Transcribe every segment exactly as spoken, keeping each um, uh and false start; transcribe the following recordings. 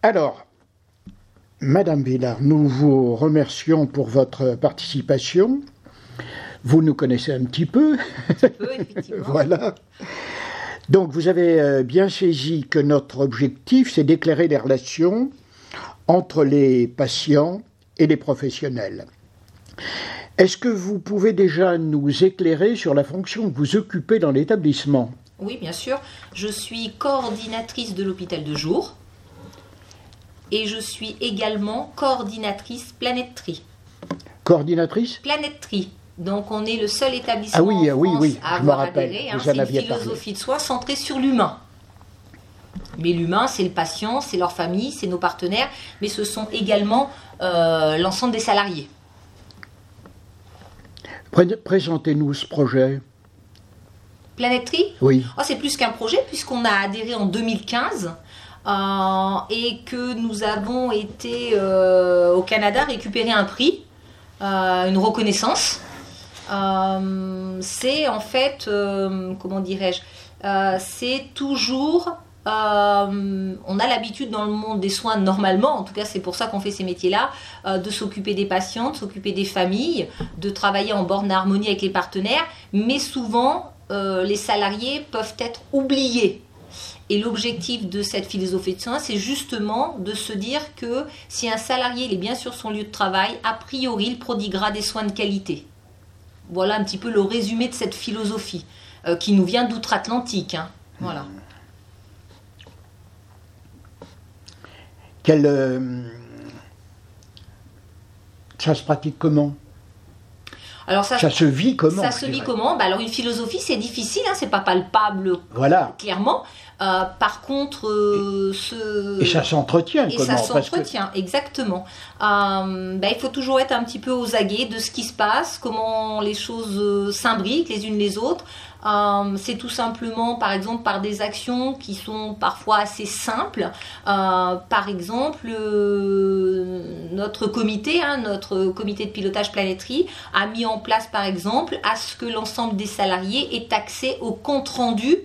Alors, Madame Villard, nous vous remercions pour votre participation. Vous nous connaissez un petit peu. Un petit peu, effectivement. Voilà. Donc, vous avez bien saisi que notre objectif, c'est d'éclairer les relations entre les patients et les professionnels. Est-ce que vous pouvez déjà nous éclairer sur la fonction que vous occupez dans l'établissement ? Oui, bien sûr. Je suis coordinatrice de l'hôpital de jour et je suis également coordinatrice Planète Tri. Coordinatrice ? Planète Tri. Donc, on est le seul établissement ah oui, en oui, France oui, à je me avoir rappelle, adhéré. Hein, vous en c'est aviez une parlé. philosophie de soins centrée sur l'humain. Mais l'humain, c'est le patient, c'est leur famille, c'est nos partenaires, mais ce sont également euh, l'ensemble des salariés. Pré- Présentez-nous ce projet. Planète Tri ? Oui. Oh, c'est plus qu'un projet puisqu'on a adhéré en deux mille quinze euh, et que nous avons été euh, au Canada récupérer un prix, euh, une reconnaissance. Euh, c'est en fait, euh, comment dirais-je, euh, c'est toujours... Euh, on a l'habitude dans le monde des soins normalement, en tout cas c'est pour ça qu'on fait ces métiers-là, euh, de s'occuper des patients, de s'occuper des familles, de travailler en borne harmonie avec les partenaires, mais souvent euh, les salariés peuvent être oubliés. Et l'objectif de cette philosophie de soins, c'est justement de se dire que si un salarié il est bien sur son lieu de travail, a priori il prodiguera des soins de qualité. Voilà un petit peu le résumé de cette philosophie euh, qui nous vient d'outre-Atlantique. Hein. Voilà. Quelle, euh, ça se pratique comment ? Alors ça, ça se vit comment ? Ça se vit comment ? Bah alors une philosophie, c'est difficile, hein, c'est pas palpable voilà. clairement. Euh, par contre, euh, ce... et ça s'entretient et comment ? ça s'entretient, que... exactement. Euh, bah, il faut toujours être un petit peu aux aguets de ce qui se passe, comment les choses euh, s'imbriquent les unes les autres. Euh, c'est tout simplement, par exemple, par des actions qui sont parfois assez simples. Euh, par exemple, euh, notre comité, hein, notre comité de pilotage Planète Tri, a mis en place, par exemple, à ce que l'ensemble des salariés aient accès au compte rendu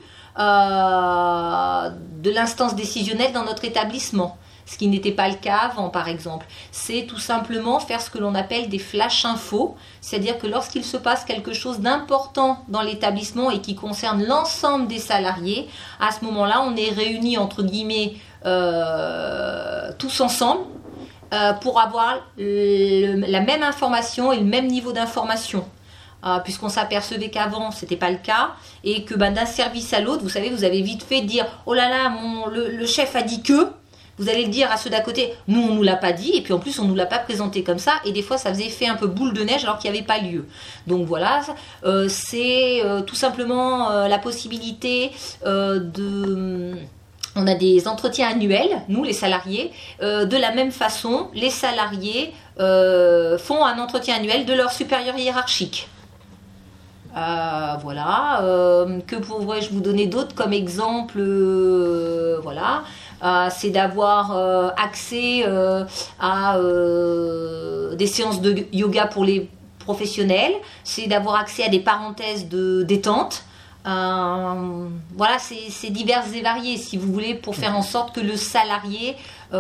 euh, de l'instance décisionnelle dans notre établissement. Ce qui n'était pas le cas avant, par exemple. C'est tout simplement faire ce que l'on appelle des flash infos, c'est-à-dire que lorsqu'il se passe quelque chose d'important dans l'établissement et qui concerne l'ensemble des salariés, à ce moment-là, on est réunis, entre guillemets, euh, tous ensemble, euh, pour avoir le, la même information et le même niveau d'information. Euh, puisqu'on s'apercevait qu'avant c'était pas le cas et que ben, d'un service à l'autre, vous savez, vous avez vite fait dire « Oh là là, mon, le, le chef a dit que… » Vous allez le dire à ceux d'à côté, nous on nous l'a pas dit et puis en plus on nous l'a pas présenté comme ça et des fois ça faisait effet un peu boule de neige alors qu'il n'y avait pas lieu. Donc voilà, euh, c'est euh, tout simplement euh, la possibilité euh, de... On a des entretiens annuels, nous les salariés, euh, de la même façon, les salariés euh, font un entretien annuel de leur supérieur hiérarchique. Euh, voilà, euh, que pourrais-je vous donner d'autres comme exemple, euh, voilà. Euh, c'est d'avoir euh, accès euh, à euh, des séances de yoga pour les professionnels, c'est d'avoir accès à des parenthèses de détente. Euh, voilà, c'est, c'est divers et varié, si vous voulez, pour faire en sorte que le salarié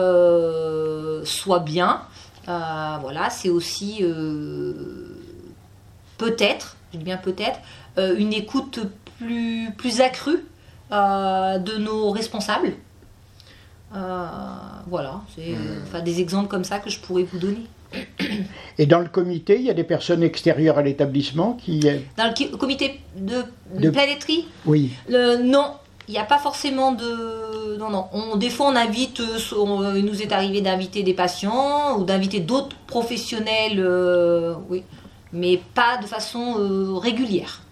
euh, soit bien. Euh, voilà, c'est aussi euh, peut-être, je dis bien peut-être, euh, une écoute plus, plus accrue euh, de nos responsables. Euh, voilà, c'est euh, enfin, des exemples comme ça que je pourrais vous donner. Et dans le comité, il y a des personnes extérieures à l'établissement qui... Dans le ki- comité de, de, de... Planète Tri ? Oui. Le, non, il n'y a pas forcément de... Non, non. On, des fois, on invite... On, il nous est arrivé d'inviter des patients ou d'inviter d'autres professionnels, euh, oui, mais pas de façon euh, régulière.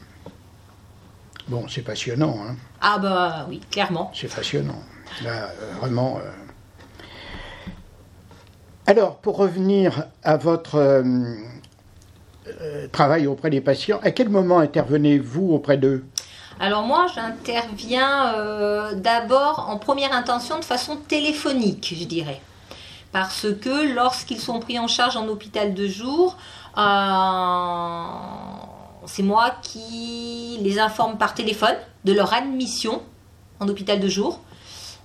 Bon, c'est passionnant, hein. Ah bah oui, clairement. C'est passionnant. Là, euh, vraiment... Euh... Alors, pour revenir à votre euh, euh, travail auprès des patients, à quel moment intervenez-vous auprès d'eux ? Alors moi, j'interviens euh, d'abord en première intention de façon téléphonique, je dirais. Parce que lorsqu'ils sont pris en charge en hôpital de jour, euh, c'est moi qui les informe par téléphone de leur admission en hôpital de jour.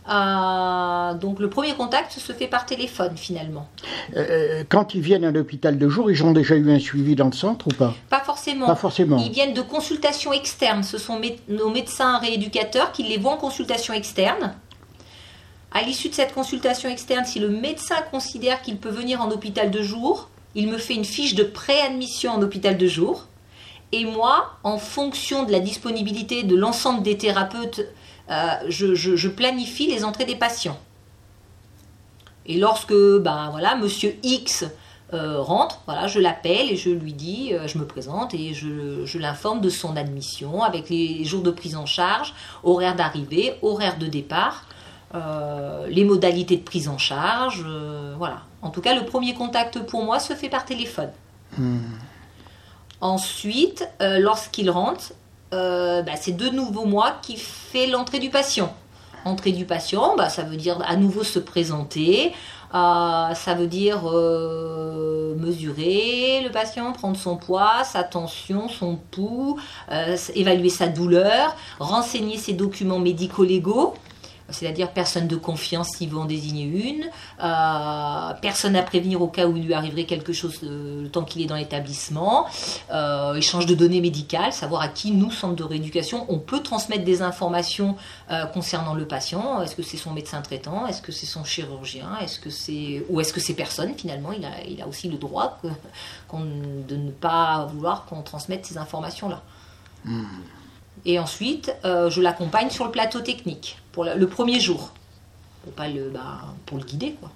Euh, donc le premier contact se fait par téléphone finalement. Euh, quand ils viennent à l'hôpital de jour, ils ont déjà eu un suivi dans le centre ou pas? Pas forcément. Pas forcément. Ils viennent de consultations externes. Ce sont mé- nos médecins rééducateurs qui les voient en consultation externe. À l'issue de cette consultation externe, si le médecin considère qu'il peut venir en hôpital de jour, il me fait une fiche de préadmission en hôpital de jour. Et moi, en fonction de la disponibilité de l'ensemble des thérapeutes, euh, je, je, je planifie les entrées des patients. Et lorsque, ben voilà, Monsieur X euh, rentre, voilà, je l'appelle et je lui dis, euh, je me présente et je, je l'informe de son admission avec les jours de prise en charge, horaire d'arrivée, horaire de départ, euh, les modalités de prise en charge, euh, voilà. En tout cas, le premier contact pour moi se fait par téléphone. Mmh. Ensuite, euh, lorsqu'il rentre, euh, bah, c'est de nouveau moi qui fais l'entrée du patient. Entrée du patient, bah, ça veut dire à nouveau se présenter, euh, ça veut dire euh, mesurer le patient, prendre son poids, sa tension, son pouls, euh, évaluer sa douleur, renseigner ses documents médico-légaux. C'est-à-dire personne de confiance s'il veut en désigner une, euh, personne à prévenir au cas où il lui arriverait quelque chose euh, le temps qu'il est dans l'établissement, euh, échange de données médicales, savoir à qui nous, centre de rééducation, on peut transmettre des informations euh, concernant le patient. Est-ce que c'est son médecin traitant? Est-ce que c'est son chirurgien? Est-ce que c'est... Ou est-ce que c'est personne finalement? Il a, il a aussi le droit que, qu'on, de ne pas vouloir qu'on transmette ces informations-là. Mmh. Et ensuite, euh, je l'accompagne sur le plateau technique pour le, le premier jour, pour pas le, bah, pour le guider, quoi.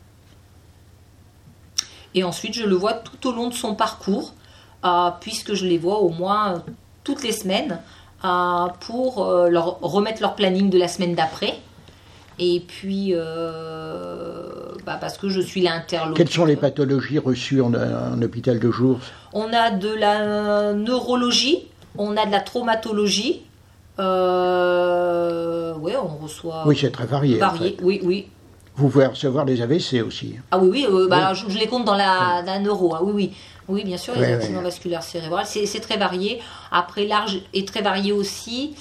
Et ensuite, je le vois tout au long de son parcours, euh, puisque je les vois au moins toutes les semaines euh, pour euh, leur remettre leur planning de la semaine d'après. Et puis, euh, bah, parce que je suis l'interlocuteur. Quelles sont les pathologies reçues en, en hôpital de jour? On a de la neurologie. On a de la traumatologie. Euh, ouais, on reçoit. Oui, c'est très varié. Varié, en fait. oui, oui. Vous pouvez recevoir des A V C aussi. Ah oui, oui, euh, bah, oui. Je, je les compte dans la, oui. la neuro. Hein, oui, oui. Oui, bien sûr, les oui, accidents oui. vasculaires cérébrales, c'est, c'est très varié. Après, l'âge est très varié aussi.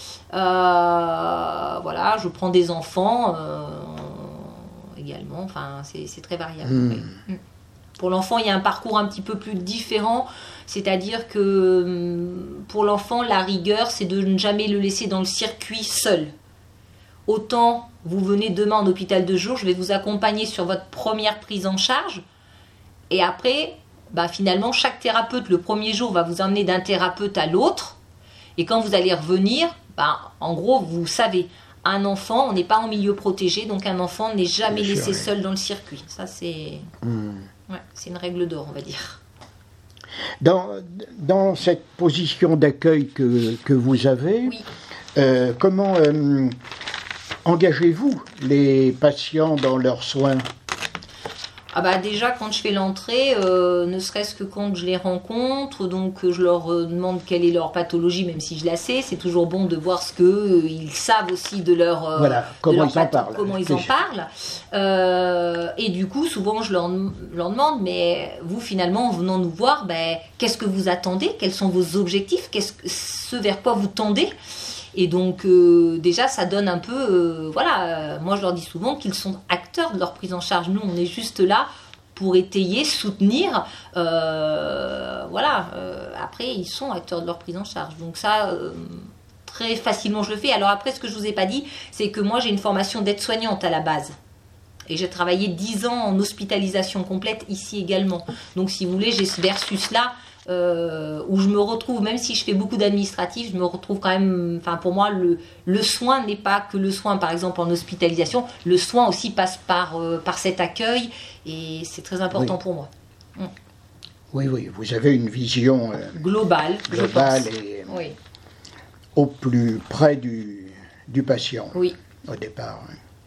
Euh, voilà, je prends des enfants euh, également. Enfin, c'est, c'est très variable. Mm. Oui. Pour l'enfant, il y a un parcours un petit peu plus différent. C'est-à-dire que pour l'enfant, la rigueur, c'est de ne jamais le laisser dans le circuit seul. Autant vous venez demain en hôpital de jour, je vais vous accompagner sur votre première prise en charge. Et après, bah finalement, chaque thérapeute, le premier jour, va vous emmener d'un thérapeute à l'autre. Et quand vous allez revenir, bah, en gros, vous savez, un enfant, on n'est pas en milieu protégé, donc un enfant n'est jamais Bien laissé sûr, seul oui. dans le circuit. Ça, c'est, mmh. ouais, c'est une règle d'or, on va dire. Dans, dans cette position d'accueil que, que vous avez, oui. euh, comment euh, engagez-vous les patients dans leurs soins? Ah bah déjà quand je fais l'entrée, euh, ne serait-ce que quand je les rencontre, donc je leur euh, demande quelle est leur pathologie, même si je la sais, c'est toujours bon de voir ce que euh, ils savent aussi de leur euh, voilà comment de leur ils en parlent, comment ils en parlent. Euh, et du coup souvent je leur, leur demande, mais vous finalement en venant nous voir, ben qu'est-ce que vous attendez, quels sont vos objectifs, qu'est-ce que, ce vers quoi vous tendez? Et donc euh, déjà ça donne un peu, euh, voilà, euh, moi je leur dis souvent qu'ils sont acteurs de leur prise en charge. Nous on est juste là pour étayer, soutenir, euh, voilà. Euh, après ils sont acteurs de leur prise en charge. Donc ça, euh, très facilement je le fais. Alors après ce que je vous ai pas dit, c'est que moi j'ai une formation d'aide-soignante à la base. Et j'ai travaillé dix ans en hospitalisation complète ici également. Donc si vous voulez, j'ai ce versus-là. Euh, où je me retrouve, même si je fais beaucoup d'administratif, je me retrouve quand même, enfin pour moi le, le soin n'est pas que le soin, par exemple en hospitalisation, le soin aussi passe par, euh, par cet accueil et c'est très important oui. pour moi. Mm. Oui, oui, vous avez une vision euh, globale, globale je pense. et oui. au plus près du, du patient oui. au départ.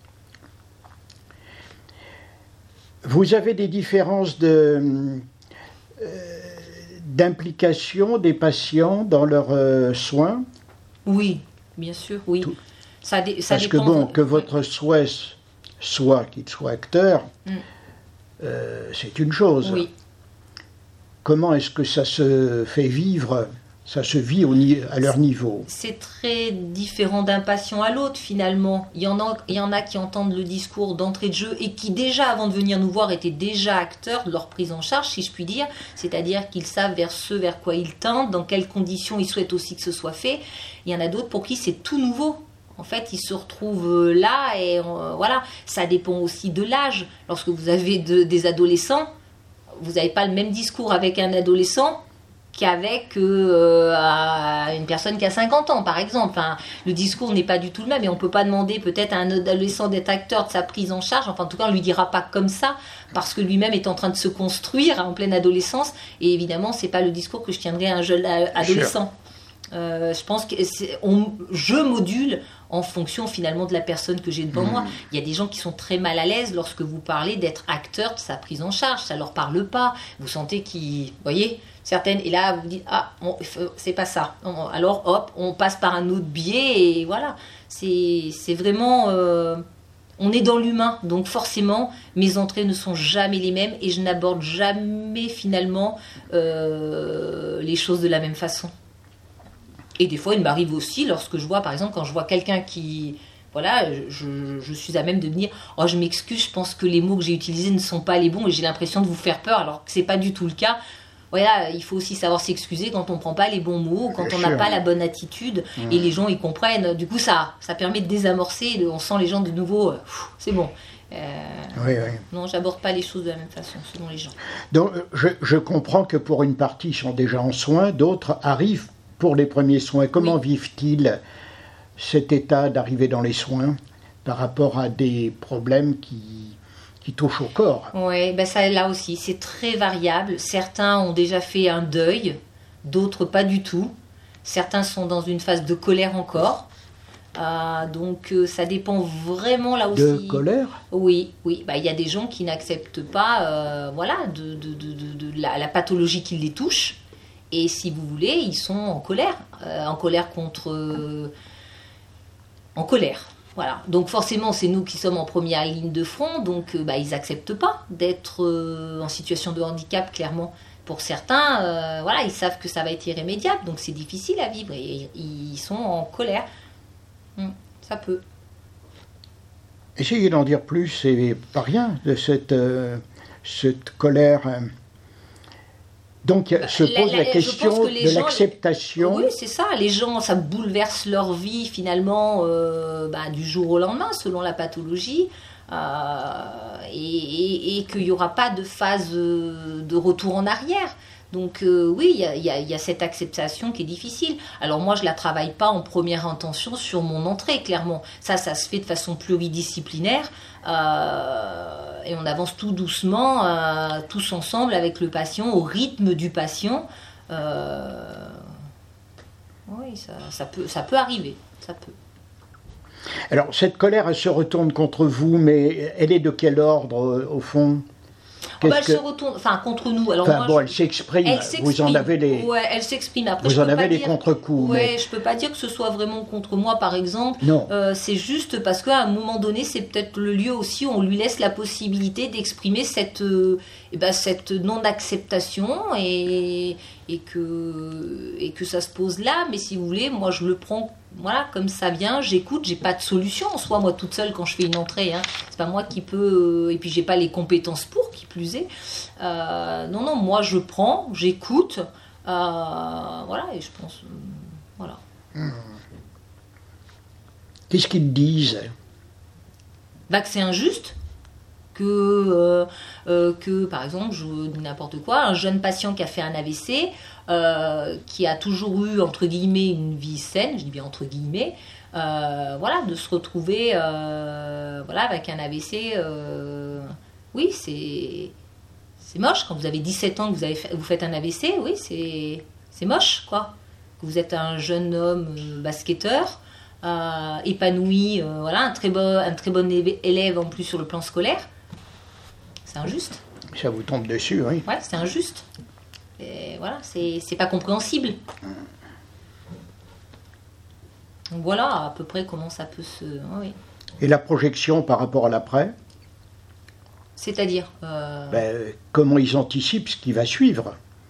Vous avez des différences de... Euh, d'implication des patients dans leurs euh, soins? Oui, bien sûr, oui. Tout. Ça, dé, ça Parce dépend que bon, de... que votre souhait soit qu'il soit acteur, mm. euh, c'est une chose. Oui. Comment est-ce que ça se fait vivre Ça se vit au, à leur niveau. C'est très différent d'un patient à l'autre finalement. Il y en a, il y en a qui entendent le discours d'entrée de jeu et qui déjà avant de venir nous voir étaient déjà acteurs de leur prise en charge, si je puis dire. C'est-à-dire qu'ils savent vers ce vers quoi ils tendent, dans quelles conditions ils souhaitent aussi que ce soit fait. Il y en a d'autres pour qui c'est tout nouveau. En fait, ils se retrouvent là et euh, voilà. Ça dépend aussi de l'âge. Lorsque vous avez de, des adolescents, vous n'avez pas le même discours avec un adolescent qu'avec euh, une personne qui a cinquante ans, par exemple. Enfin, le discours n'est pas du tout le même et on ne peut pas demander peut-être à un adolescent d'être acteur de sa prise en charge. Enfin, en tout cas, on ne lui dira pas comme ça parce que lui-même est en train de se construire en pleine adolescence et évidemment, ce n'est pas le discours que je tiendrai à un jeune adolescent. Euh, je pense que c'est, on, je module en fonction finalement de la personne que j'ai devant mmh. moi. Il y a des gens qui sont très mal à l'aise lorsque vous parlez d'être acteur de sa prise en charge. Ça leur parle pas. Vous sentez qu'ils, vous voyez, certaines. Et là, vous dites ah, on, c'est pas ça. Alors hop, on passe par un autre biais et voilà. C'est, c'est vraiment. Euh, on est dans l'humain, donc forcément, mes entrées ne sont jamais les mêmes et je n'aborde jamais finalement euh, les choses de la même façon. Et des fois, il m'arrive aussi, lorsque je vois, par exemple, quand je vois quelqu'un qui... Voilà, je, je suis à même de me dire « Oh, je m'excuse, je pense que les mots que j'ai utilisés ne sont pas les bons et j'ai l'impression de vous faire peur, alors que ce n'est pas du tout le cas. » Voilà, il faut aussi savoir s'excuser quand on ne prend pas les bons mots, quand Bien on n'a pas la bonne attitude, mmh. et les gens, ils comprennent. Du coup, ça, ça permet de désamorcer, on sent les gens de nouveau, euh, c'est bon. Euh, oui, oui. Non, j'aborde pas les choses de la même façon, selon les gens. Donc, je, je comprends que pour une partie, ils sont déjà en soins, d'autres arrivent pour les premiers soins. Comment oui. vivent-ils cet état d'arriver dans les soins par rapport à des problèmes qui, qui touchent au corps? Oui, ben ça là aussi, c'est très variable. Certains ont déjà fait un deuil, d'autres pas du tout. Certains sont dans une phase de colère encore. Euh, donc euh, ça dépend vraiment là aussi. De colère? Oui, oui. Ben, y a des gens qui n'acceptent pas euh, voilà, de, de, de, de, de la, la pathologie qui les touche. Et si vous voulez, ils sont en colère, euh, en colère contre, euh, en colère. Voilà. Donc forcément, c'est nous qui sommes en première ligne de front, donc euh, bah, ils n'acceptent pas d'être euh, en situation de handicap, clairement. Pour certains, euh, voilà, ils savent que ça va être irrémédiable, donc c'est difficile à vivre et ils sont en colère. Hum, ça peut. Essayez d'en dire plus, c'est pas rien de cette, euh, cette colère. Euh... Donc se pose la, la, la question de gens, l'acceptation. Oui, c'est ça. Les gens, ça bouleverse leur vie finalement euh, bah, du jour au lendemain, selon la pathologie, euh, et, et, et qu'il n'y aura pas de phase de retour en arrière. Donc euh, oui, il y a, y, a, y a cette acceptation qui est difficile. Alors moi, je ne la travaille pas en première intention sur mon entrée, clairement. Ça, ça se fait de façon pluridisciplinaire. Euh, et on avance tout doucement, euh, tous ensemble avec le patient, au rythme du patient. Euh, oui, ça, ça, peut, ça peut arriver, ça peut. Alors, cette colère, elle se retourne contre vous, mais elle est de quel ordre, au fond ? Oh bah elle que... se retourne, enfin contre nous. Alors enfin, moi, bon, je... elle s'exprime. Elle s'exprime. Vous en avez les. Ouais, elle s'exprime. Après, vous je en peux avez pas les dire... contre-coups. Ouais, mais... je peux pas dire que ce soit vraiment contre moi, par exemple. Non. Euh, c'est juste parce qu'à un moment donné, c'est peut-être le lieu aussi où on lui laisse la possibilité d'exprimer cette, euh, et ben, cette non-acceptation et et que et que ça se pose là. Mais si vous voulez, moi, je le prends. Voilà, comme ça vient, j'écoute, j'ai pas de solution en soi, moi toute seule quand je fais une entrée, hein. C'est pas moi qui peux, et puis j'ai pas les compétences pour, qui plus est. Euh, non, non, moi je prends, j'écoute, euh, voilà, et je pense, euh, voilà. Mmh. Qu'est-ce qu'ils disent ? Bah que c'est injuste, que, euh, euh, que par exemple, je dis n'importe quoi, un jeune patient qui a fait un A V C, Euh, qui a toujours eu entre guillemets une vie saine, je dis bien entre guillemets, euh, voilà, de se retrouver euh, voilà, avec un A V C, euh, oui, c'est, c'est moche. Quand vous avez dix-sept ans, que vous, avez fait, vous faites un A V C, oui, c'est, c'est moche, quoi. Vous êtes un jeune homme euh, basketteur, euh, épanoui, euh, voilà, un très, bon, un très bon élève en plus sur le plan scolaire. C'est injuste. Ça vous tombe dessus, oui. Ouais, c'est injuste. Et voilà, c'est, c'est pas compréhensible. Donc voilà à peu près comment ça peut se... Oui. Et la projection par rapport à l'après ? C'est-à-dire euh... ben, comment ils anticipent ce qui va suivre ?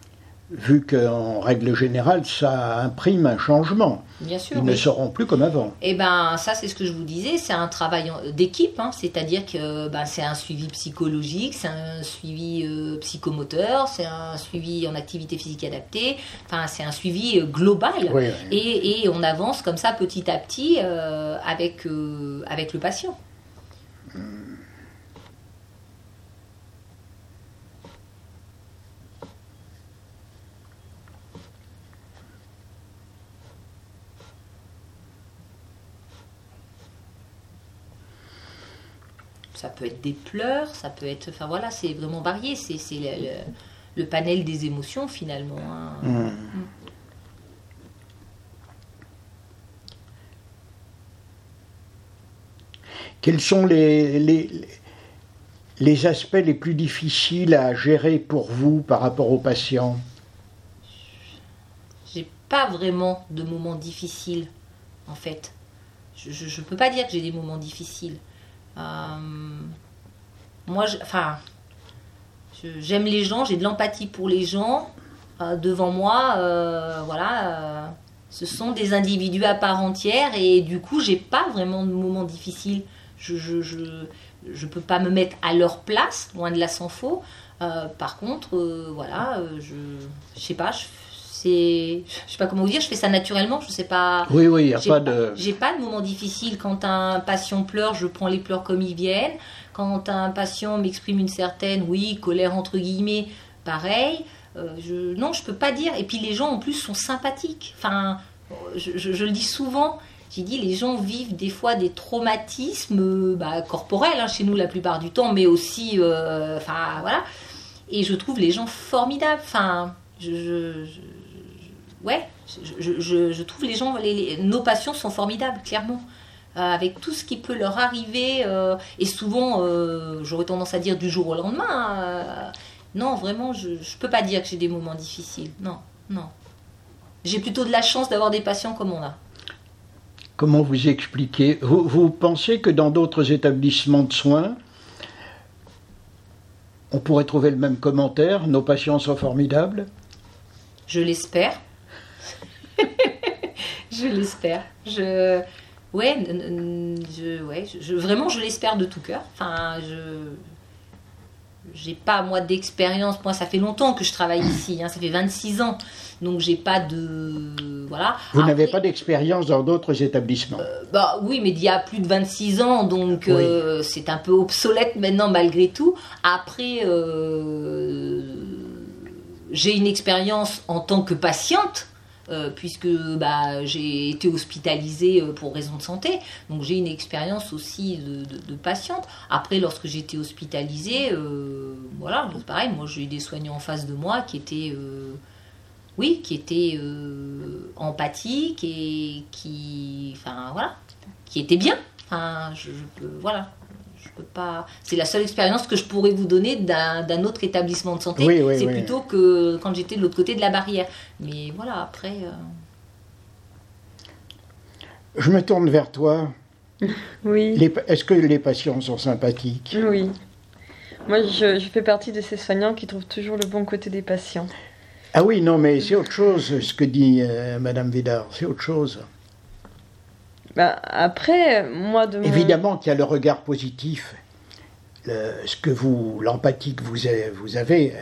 vu qu'en règle générale, ça imprime un changement. Bien sûr. Ils mais... ne seront plus comme avant. Eh ben, ça, c'est ce que je vous disais, c'est un travail d'équipe, hein, c'est-à-dire que ben, c'est un suivi psychologique, c'est un suivi euh, psychomoteur, c'est un suivi en activité physique adaptée, enfin, c'est un suivi euh, global. Oui, oui. Et, et on avance comme ça petit à petit euh, avec, euh, avec le patient. Hum. Ça peut être des pleurs, ça peut être... Enfin voilà, c'est vraiment varié. C'est, c'est le, le, le panel des émotions finalement. Hein. Mmh. Mmh. Quels sont les, les, les aspects les plus difficiles à gérer pour vous par rapport aux patients ? J'ai pas vraiment de moments difficiles, en fait. Je ne peux pas dire que j'ai des moments difficiles. Euh, moi, je, enfin, je, j'aime les gens, j'ai de l'empathie pour les gens. Euh, devant moi, euh, voilà, euh, ce sont des individus à part entière et du coup, j'ai pas vraiment de moments difficiles. Je, je, je, je peux pas me mettre à leur place, loin de là s'en faut. Euh, par contre, euh, voilà, euh, je, je sais pas, je, c'est, je sais pas comment vous dire, je fais ça naturellement, je sais pas. Oui, oui, il n'y a j'ai pas pas de... J'ai pas de moment difficile. Quand un patient pleure, je prends les pleurs comme ils viennent. Quand un patient m'exprime une certaine, oui, colère entre guillemets, pareil. Euh, je, non, je peux pas dire. Et puis les gens en plus sont sympathiques. Enfin, je, je, je le dis souvent. J'ai dit, les gens vivent des fois des traumatismes bah, corporels, hein, chez nous la plupart du temps, mais aussi, euh, enfin voilà. Et je trouve les gens formidables. Enfin, je, je, je ouais, je, je, je trouve les gens, les, les, nos patients sont formidables, clairement. Euh, avec tout ce qui peut leur arriver, euh, et souvent, euh, j'aurais tendance à dire du jour au lendemain. Euh, non, vraiment, je ne peux pas dire que j'ai des moments difficiles. Non, non. J'ai plutôt de la chance d'avoir des patients comme on a. Comment vous expliquez ? Vous, vous pensez que dans d'autres établissements de soins, on pourrait trouver le même commentaire ? Nos patients sont formidables ? Je l'espère. Je l'espère. Je, ouais, je, ouais, je, vraiment, je l'espère de tout cœur. Enfin, je, j'ai pas moi d'expérience. Moi, ça fait longtemps que je travaille ici. Hein, ça fait vingt-six ans, donc j'ai pas de, voilà. Vous Après, n'avez pas d'expérience dans d'autres établissements ? euh, Bah oui, mais il y a plus de vingt-six ans, donc Oui. euh, c'est un peu obsolète maintenant malgré tout. Après. Euh, J'ai une expérience en tant que patiente, euh, puisque bah, j'ai été hospitalisée pour raison de santé. Donc j'ai une expérience aussi de, de, de patiente. Après, lorsque j'étais hospitalisée, euh, voilà, c'est pareil, moi j'ai eu des soignants en face de moi qui étaient, euh, oui, qui étaient euh, empathiques et qui, enfin voilà, qui étaient bien. Enfin, je, je peux, voilà. Je peux pas... C'est la seule expérience que je pourrais vous donner d'un, d'un autre établissement de santé. Oui, oui, c'est oui. plutôt que quand j'étais de l'autre côté de la barrière. Mais voilà, après... Euh... Je me tourne vers toi. Oui. Les, est-ce que les patients sont sympathiques ? Oui. Moi, je, je fais partie de ces soignants qui trouvent toujours le bon côté des patients. Ah oui, non, mais c'est autre chose, ce que dit euh, Madame Védard, c'est autre chose. Bah, après, moi, de mon... Évidemment qu'il y a le regard positif, le, ce que vous, l'empathie que vous avez, vous avez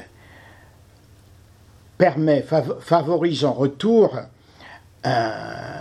permet, fav, favorise en retour un,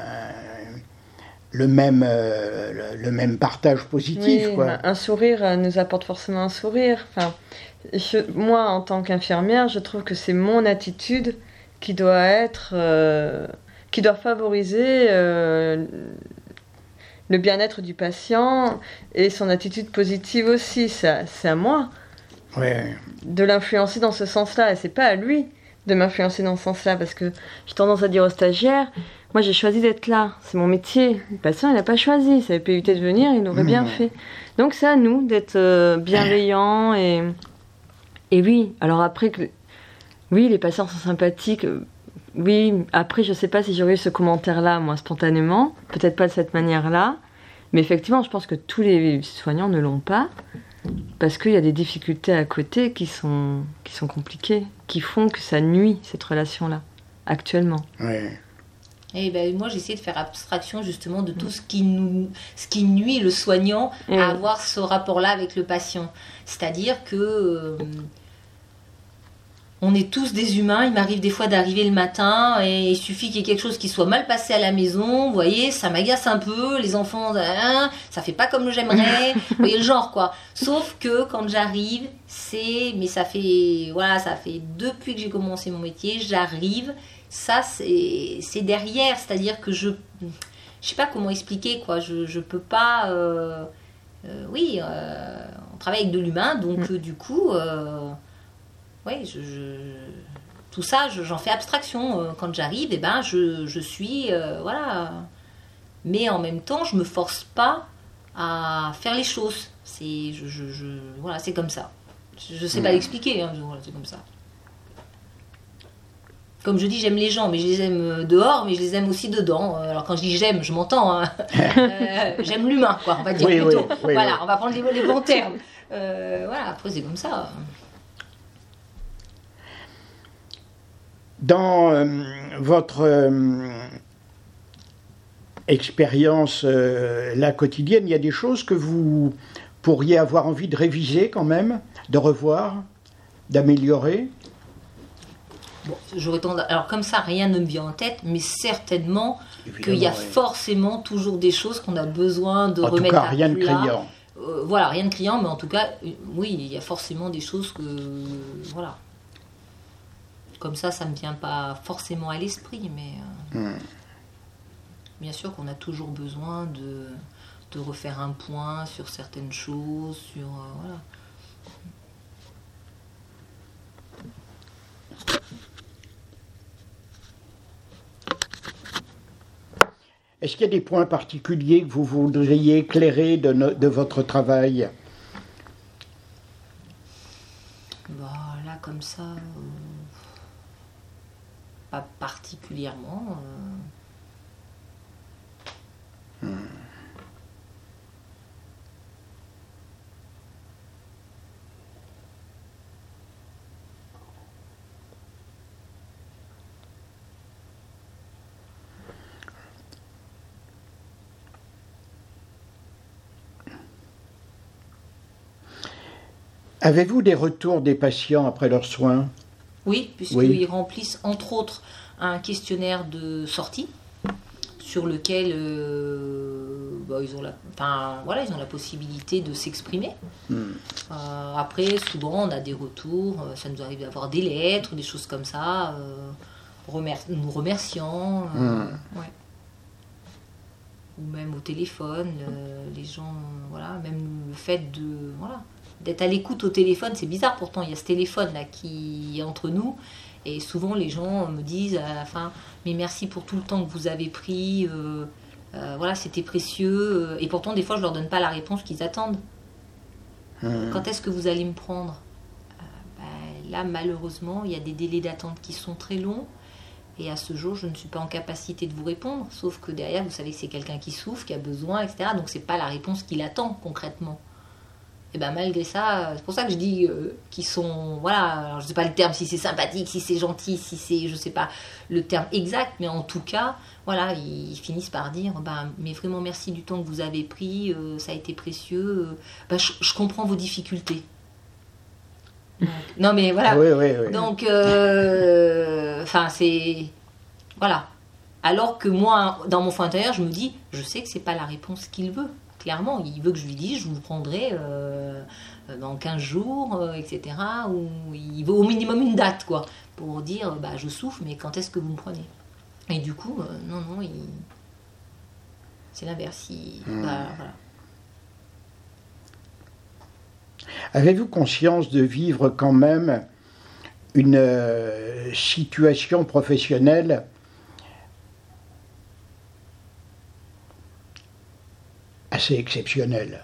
le, même, euh, le, le même partage positif. Oui, quoi. Un sourire nous apporte forcément un sourire. Enfin, je, moi, en tant qu'infirmière, je trouve que c'est mon attitude qui doit être, euh, qui doit favoriser euh, le bien-être du patient et son attitude positive aussi. C'est, c'est à moi ouais. de l'influencer dans ce sens-là. Et c'est pas à lui de m'influencer dans ce sens-là, parce que j'ai tendance à dire aux stagiaires, moi j'ai choisi d'être là, c'est mon métier. Le patient il n'a pas choisi, il savait pas éviter de venir, il l'aurait mmh. bien fait. Donc c'est à nous d'être euh, bienveillants et et oui. Alors après que oui, les patients sont sympathiques. Oui, après je sais pas si j'aurais eu ce commentaire-là moi spontanément, peut-être pas de cette manière-là, mais effectivement je pense que tous les soignants ne l'ont pas parce qu'il y a des difficultés à côté qui sont qui sont compliquées. qui font que ça nuit, cette relation-là, actuellement. Ouais. Et ben, moi, j'essaie de faire abstraction justement de tout ce qui, nous, ce qui nuit le soignant Mmh. à avoir ce rapport-là avec le patient. C'est-à-dire que euh, on est tous des humains. Il m'arrive des fois d'arriver le matin et il suffit qu'il y ait quelque chose qui soit mal passé à la maison. Vous voyez, ça m'agace un peu. Les enfants, hein, ça fait pas comme j'aimerais. Vous voyez le genre, quoi. Sauf que quand j'arrive, c'est... Mais ça fait... Voilà, ça fait depuis que j'ai commencé mon métier, j'arrive... Ça, c'est, c'est derrière, c'est-à-dire que je je sais pas comment expliquer, quoi. Je, je peux pas... Euh, euh, oui, euh, on travaille avec de l'humain, donc Mm. euh, du coup, euh, ouais, je, je- tout ça, je- j'en fais abstraction. Euh, Quand j'arrive, eh ben, je, je suis... euh, voilà. Mais en même temps, je me force pas à faire les choses. C'est, je, je, je- voilà, c'est comme ça. Je, je sais pas Mm. l'expliquer, hein, je- voilà, c'est comme ça. Comme je dis, j'aime les gens, mais je les aime dehors, mais je les aime aussi dedans. Euh, Alors quand je dis j'aime, je m'entends. Hein. Euh, j'aime l'humain, quoi, on va dire Oui, plutôt. oui, oui, voilà, oui. on va prendre les, les bons termes. Euh, voilà, après c'est comme ça. Dans euh, votre euh, expérience euh, là quotidienne, il y a des choses que vous pourriez avoir envie de réviser quand même, de revoir, d'améliorer. Bon, j'aurais tendance- Alors comme ça, rien ne me vient en tête, mais certainement qu'il y a Évidemment, oui. forcément toujours des choses qu'on a besoin de En tout remettre cas, à rien de plat. criant. Euh, voilà, rien de criant, mais en tout cas, euh, oui, il y a forcément des choses que... Voilà. Comme ça, ça ne me vient pas forcément à l'esprit, mais... euh, Hmm. Bien sûr qu'on a toujours besoin de, de refaire un point sur certaines choses, sur... euh, voilà. Est-ce qu'il y a des points particuliers que vous voudriez éclairer de, no- de votre travail? Bah, là, comme ça... euh, pas particulièrement. euh. Avez-vous des retours des patients après leurs soins? Oui, puisqu'ils Oui. remplissent entre autres un questionnaire de sortie sur lequel euh, bah, ils, ont la, enfin, voilà, ils ont la possibilité de s'exprimer. Hmm. Euh, après, souvent, on a des retours, euh, ça nous arrive d'avoir des lettres, des choses comme ça, euh, remer- nous remerciant. euh, Mm. ouais. Ou même au téléphone, euh, les gens, voilà, même le fait de, voilà, d'être à l'écoute au téléphone, c'est bizarre pourtant, il y a ce téléphone-là qui est entre nous, et souvent les gens me disent à la fin, mais merci pour tout le temps que vous avez pris, euh, euh, voilà, c'était précieux, et pourtant des fois je leur donne pas la réponse qu'ils attendent. Hmm. Quand est-ce que vous allez me prendre? Euh, ben, Là, malheureusement, il y a des délais d'attente qui sont très longs. Et à ce jour, je ne suis pas en capacité de vous répondre. Sauf que derrière, vous savez que c'est quelqu'un qui souffre, qui a besoin, et cetera. Donc, c'est pas la réponse qu'il attend concrètement. Et ben malgré ça, c'est pour ça que je dis euh, qu'ils sont... Voilà, alors, je sais pas le terme, si c'est sympathique, si c'est gentil, si c'est... Je sais pas le terme exact, mais en tout cas, voilà, ils finissent par dire, ben, mais vraiment merci du temps que vous avez pris, euh, ça a été précieux. euh, ben, je, je comprends vos difficultés. Donc, non mais voilà. Oui, oui, oui. Donc, euh, enfin, c'est... Voilà. Alors que moi, dans mon fond intérieur, je me dis, je sais que c'est pas la réponse qu'il veut. Clairement, il veut que je lui dise, je vous prendrai euh, dans quinze jours, euh, et cetera. Ou il veut au minimum une date, quoi, pour dire, bah, je souffre, mais quand est-ce que vous me prenez? Et du coup, euh, non, non, il... c'est l'inverse. Il... Mmh. Bah, voilà. Avez-vous conscience de vivre quand même une euh, situation professionnelle assez exceptionnelle?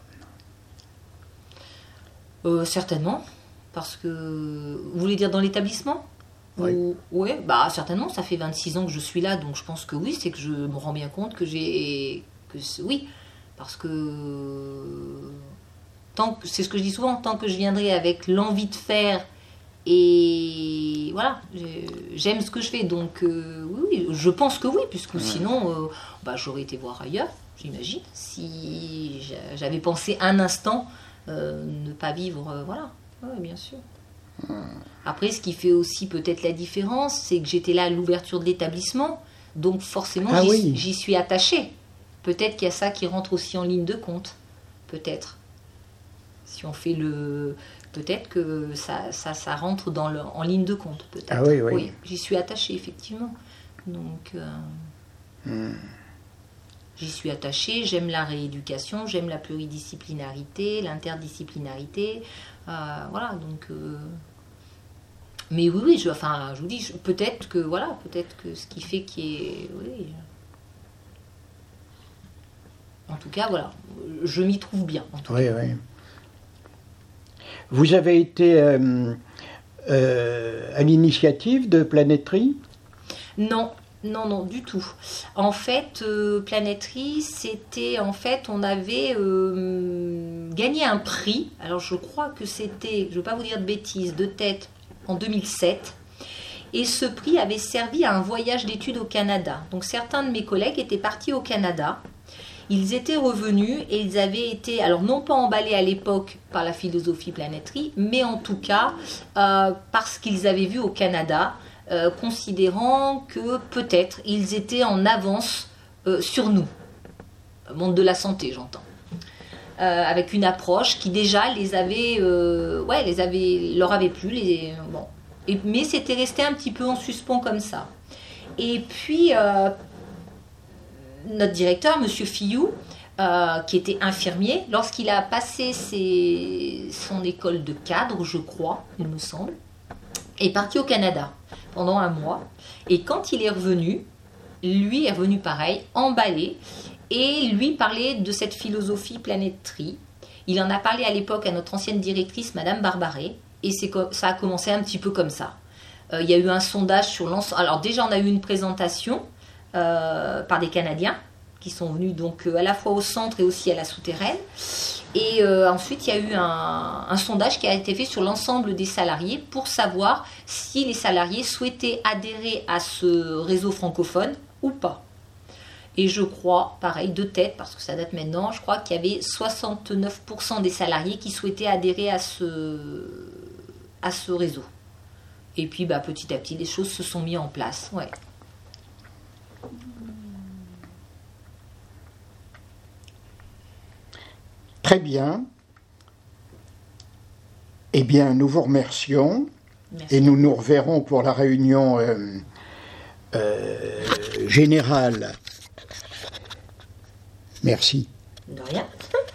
Euh, certainement, parce que... Vous voulez dire dans l'établissement? Oui. Ou... Ouais, bah certainement, ça fait vingt-six ans que je suis là, donc je pense que oui, c'est que je me rends bien compte que j'ai... que c'est- Oui, parce que... Tant que... C'est ce que je dis souvent, tant que je viendrai avec l'envie de faire Et voilà, j'aime ce que je fais. Donc, euh, oui, je pense que oui, puisque ouais. sinon, euh, bah, j'aurais été voir ailleurs, j'imagine, si j'avais pensé un instant euh, ne pas vivre. Euh, voilà, ouais, bien sûr. Après, ce qui fait aussi peut-être la différence, c'est que j'étais là à l'ouverture de l'établissement, donc forcément, ah, j'y, oui. j'y suis attachée. Peut-être qu'il y a ça qui rentre aussi en ligne de compte. Peut-être. Si on fait le... Peut-être que ça, ça, ça rentre dans le, en ligne de compte, peut-être. Ah oui, oui. Oui, j'y suis attachée, effectivement. Donc, euh, hmm. j'y suis attachée. J'aime la rééducation, j'aime la pluridisciplinarité, l'interdisciplinarité. Euh, voilà, donc... Euh, mais oui, oui, je, enfin, je vous dis, je, peut-être que, voilà, peut-être que ce qui fait qu'il est... Oui, en tout cas, voilà, je m'y trouve bien. En tout oui, cas. oui. Vous avez été euh, euh, à l'initiative de Planèterie ? Non, non, non, du tout. En fait, euh, Planèterie, c'était, en fait, on avait euh, gagné un prix. Alors, je crois que c'était, je ne veux pas vous dire de bêtises, de tête, en deux mille sept. Et ce prix avait servi à un voyage d'études au Canada. Donc, certains de mes collègues étaient partis au Canada. Ils étaient revenus et ils avaient été, alors non pas emballés à l'époque par la philosophie Planèterie, mais en tout cas euh, parce qu'ils avaient vu au Canada, euh, considérant que peut-être ils étaient en avance euh, sur nous, monde de la santé j'entends, euh, avec une approche qui déjà les avait, euh, ouais, les avait, leur avait plu, les, bon. Et, mais c'était resté un petit peu en suspens comme ça. Et puis euh, notre directeur, M. Fillou, euh, qui était infirmier, lorsqu'il a passé ses, son école de cadre, je crois, il me semble, est parti au Canada pendant un mois. Et quand il est revenu, lui est revenu pareil, emballé, et lui parlait de cette philosophie Planèterie. Il en a parlé à l'époque à notre ancienne directrice, Madame Barbaret, et c'est, ça a commencé un petit peu comme ça. Euh, il y a eu un sondage sur l'ensemble. Alors déjà, on a eu une présentation Euh, par des Canadiens qui sont venus donc euh, à la fois au centre et aussi à la souterraine. Et euh, ensuite, il y a eu un, un sondage qui a été fait sur l'ensemble des salariés pour savoir si les salariés souhaitaient adhérer à ce réseau francophone ou pas. Et je crois, pareil, de tête, parce que ça date maintenant, je crois qu'il y avait soixante-neuf pour cent des salariés qui souhaitaient adhérer à ce, à ce réseau. Et puis, bah, petit à petit, les choses se sont mises en place. Ouais. Très bien. Eh bien, nous vous remercions. Merci. Et nous nous reverrons pour la réunion euh, euh, générale. Merci. De rien.